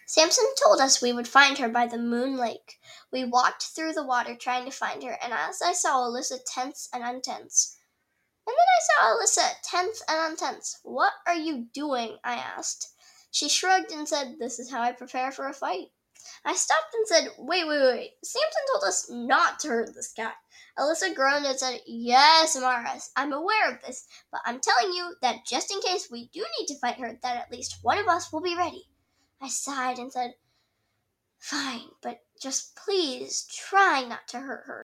Samson told us we would find her by the moon lake. We walked through the water trying to find her, and as I saw Alyssa tense and untense. And then I saw Alyssa tense and untense. "What are you doing?" I asked. She shrugged and said, "This is how I prepare for a fight." I stopped and said, Wait. Samson told us not to hurt this cat." Alyssa groaned and said, "Yes, Maris, I'm aware of this, but I'm telling you that just in case we do need to fight her, that at least one of us will be ready." I sighed and said, "Fine, but just please try not to hurt her."